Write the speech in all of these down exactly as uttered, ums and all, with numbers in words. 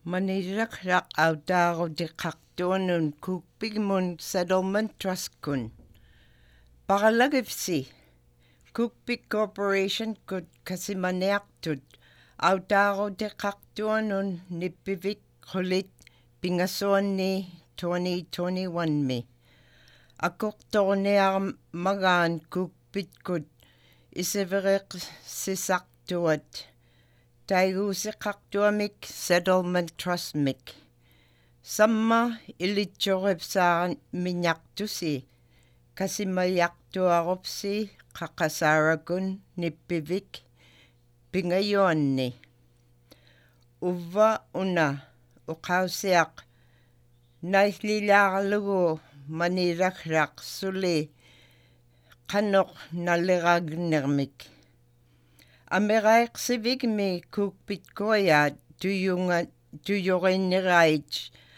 Maniraqraq autaaruteqqartuanun Cookpigmun Settlement Trust kun Paralagivsi Cookpig Corporation kut kasimaniartut autaaruteqqartuanun nippivik qulit pingasuanni twenty twenty-one mi aqurtorniarmagaan Cookpitkut isivereq sisartuat taiguusiqqartuamik Settlement Trust mik samma ilitsoripsaaran minyartusi kasimayartuarupsi qaqqasaarakun nippivik pingayuanni uvva una uqausiaq naillilaarlugu manilaggraq suli qanoq nalleragnermik Ameriaqsivigmi Cookpitkuayaat tuyunga tuyurinnirait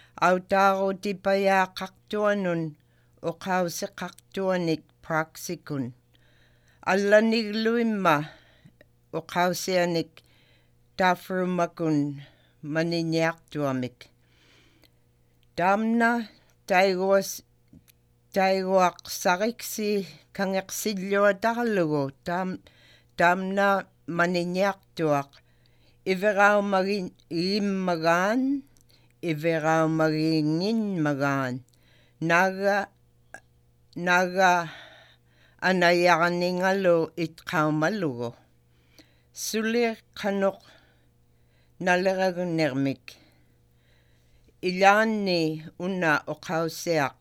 autaarutipayaaqartuanun uqausiqartuanik proxykun allanigluimma uqausianik taafrumakun maniniartuamik taamna taiguas taiguaqsariksi kangeqsilluatarlugu taam taamna maniniartuaq iveraumagin immagaan iveraumagiinginmagaan naga naga anayarningalu itqaumalugu suli qanoq naleragunermik ilaanni una uqausiaq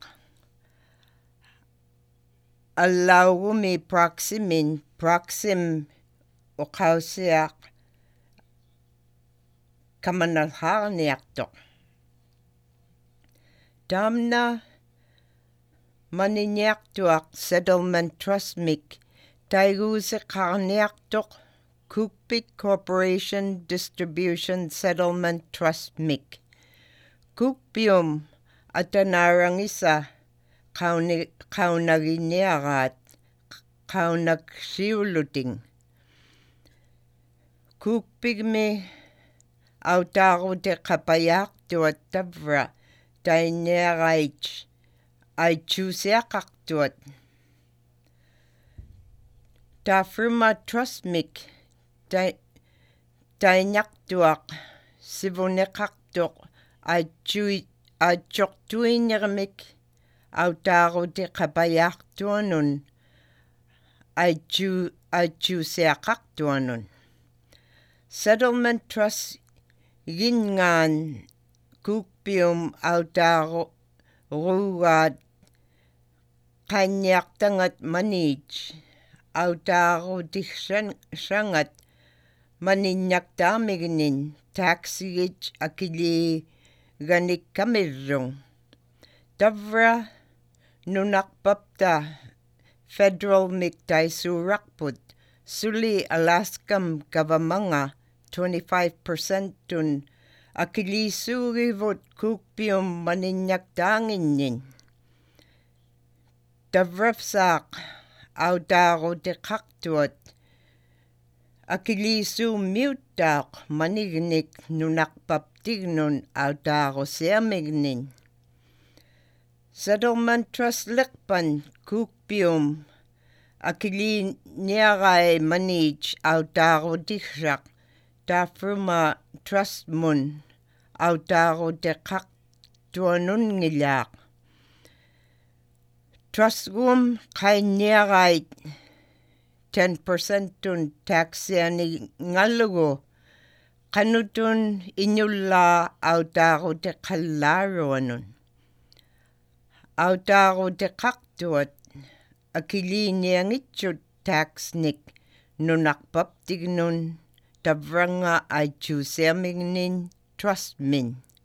allaugumi proximin proxim uqausiaq kamanalhaarniartoq taamna maniniartuaq Settlement Trust mik taiguusiqarniartoq Cookpig Corporation Distribution Settlement Trust mik Cookpium atanaarangisa qauni qaunaginiaraat qaunaksiuluting Cookpigmi autaaruteqapayaartuat tavra tainniarait aitsuusiaqartuat taafruma Trust mik tai tainartuaq sivuneqartuq aitsui aitsortuinnermik autaaruteqapayaartuanun aitsu aitsuusiaqartuanun Settlement Trust gingaan Cookpium autaaru ruugaat qanniartangat maniit autaarutiksangat maninnaktaamignin taaksigit akiliiganikkamirrung tavra nunarpapta federal mik taisuurarput suli Alaskam gavamanga twenty-five percent tun akilisuugivut Cookpium maninnaktaanginnin tavrafsaaq autaaruteqartuat akilisuummiuttaaq manignik nunarpaptignun autaarusiamignin Settlement Trust liqpan Cookpium akiliniarai maniit autaarutikraq taafruma Trust mun autaaruteqartuanungilaaq Trustgum qainniarait ten percent tun taksianingallugu qanutun iñullaa autaaruteqallaaruanun autaaruteqartuat akiliiniangitsut taxnik nunarpaptignun tavranga aitsuusiamignin Trust min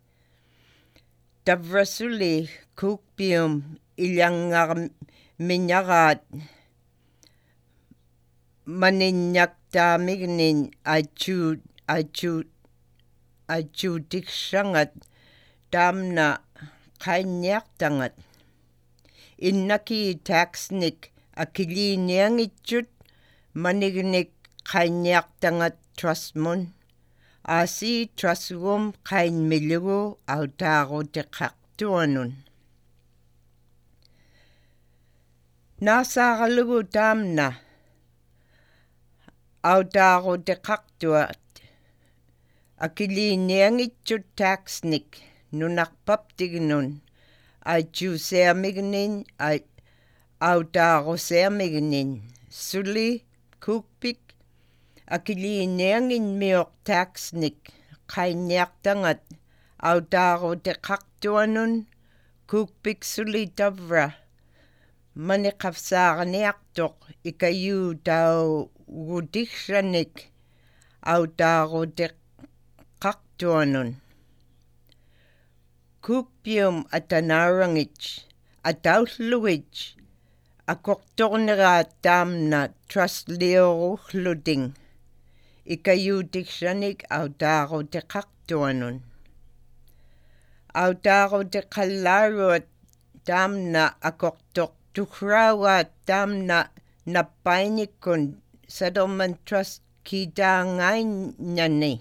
tavrasuli Cookpium illangarmiñaraat maninnaktaamignin aitsuut aitsuut aitsuutiksangat taamna qainniartangat innaki taxnik akiliiniangitsut manignik qainniartangat Trust mun Asi trasugum kain milugu autaru teqaqtuanun. Nasaaqalugu taamna autaru teqaqtuat akiliiniangitchut taxnik nunarpaptignun aitjuusiamignin ait autaarusiamignin suli kuukpik akiliiniangin miuq taxnik qainniartangat autaaruteqartuanun kuukpik suli tavra maniqavsaarniartoq ikayuu taugutiggranik autaaruteqartuanun kuukpium atanaarangit ataullugit akortorneraat taamna trustliorulluting ikayuutigranik autaaruteqartuanun autaaruteqallaaruat taamna akortoq tukraugaat taamna nappainikun settlement trust kiitaangainñani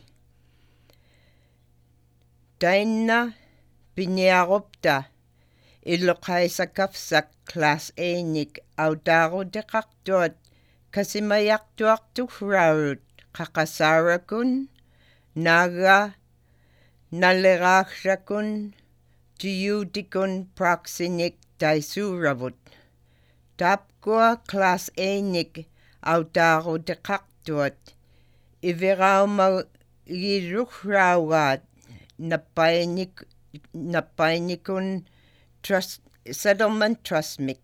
tainna piniarupta illoqaisakavsak class A-nik autaaruteqartuat kasimayartuartukraarut qaqasaarakun naaga naleraagrakun tiyuutikun proxynik taisuuravut taapkua class A-nik autaaruteqartuat iviraumagirrukraugaat nappainik nappainikun trust settlement trustmik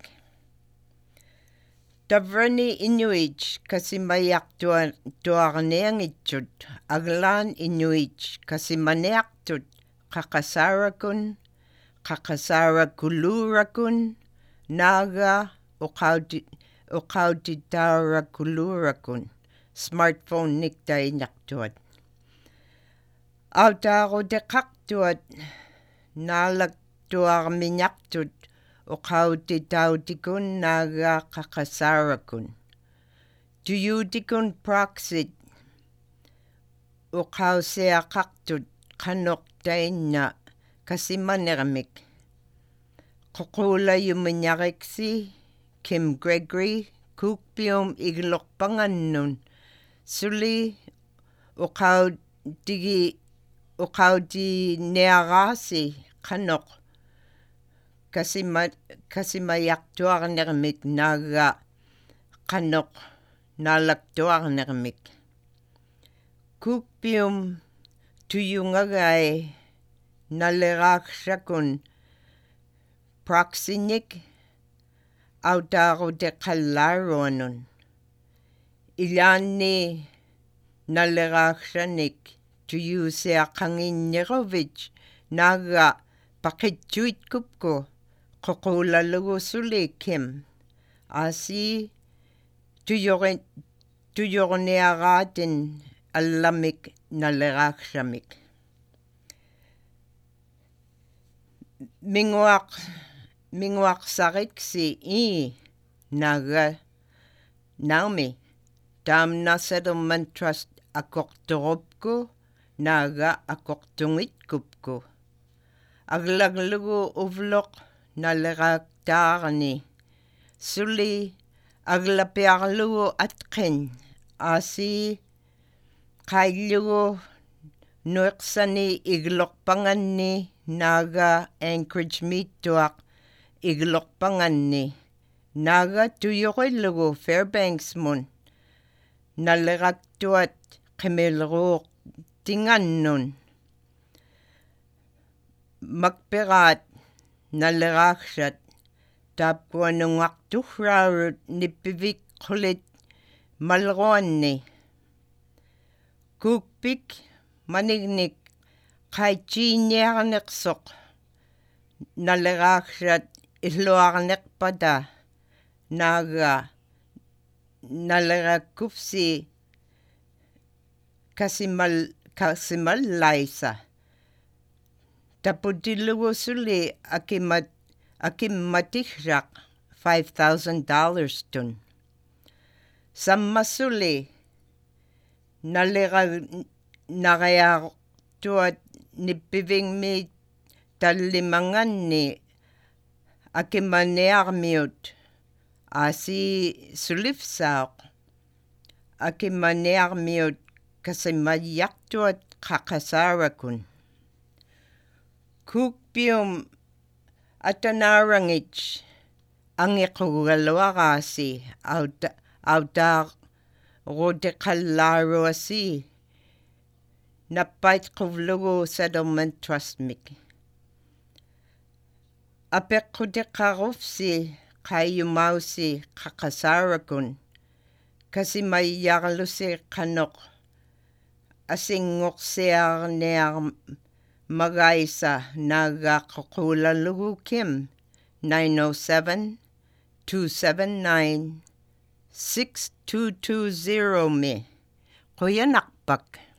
tavrani inuit kasimayartuan tuarniangitchut aglaan inuit kasimaniartut qaqasaarakun qaqasaarakuluurakun naaga uqauti uqautitaarakuluurakun smartphone niktainartuat autaaruteqartuat naalaktuarmiñartut uqautitautikun naaga qaqasaarakun tuyuutikun proxyt uqausiaqartut qanortainna kasimanermik qoquulayumiñariksi Kim Gregory kuukpium iglorpangannun suli uqautigi uqautiniaraasi qanoq kasima kasimayartuarnermik naaga qanoq naalaktuarnermik kuukpium tuyungagai naleraaksrakun proxynik autaaruteqallaaruanun ilaanni naleraaksranik tuyuusiaqanginñeruvit naaga paqitsuitkupku qoquulalugu suli Kim asi tuyorin tuyorniaraatin allamik naleraaksramik minguaq minguaqsariksi I naaga Naomi taamna settlement trust akortorupku naaga akortungitkupku aglaglugu uvloq naleraaktaarni suli aglapiarlugu atqin asi qaillugu nuiqsani iglorpanganni naaga Anchorage miittuaq iglorpanganni naaga tuyorillugu Fairbanks mun naleraktuat qimilruuq tingannun makpiraat naleraaksrat taapkuanungartugraarut nippivik qulit malruanni kuukpik manignik qaitchiiniarneqsoq naleraaksrat illuarneqpata naaga nalerakkuvsi kasimal kasimallaisa taputillugu suli akimat akimmatirraq five thousand dollars tun sammasuli nalera naqayaqtuat nippivingmi tallimanganni akimaniarmiut asi sulifsaaq akimaniarmiut kasimayyaqtuat qaqasaarakun kukpium atanarangich angiqugaluaqaasi auta autaaq ruutiqallaaruasi nappait quvlugu settlement trust mik apeqqutiqqarufsi qayyumausi qaqasaarakun kasimayyarlusi qanoq asinngorsiarniar magaisa naagaaqquulalugu kim nine oh seven, two seven nine, six two two zero me. Kuyanaqpak.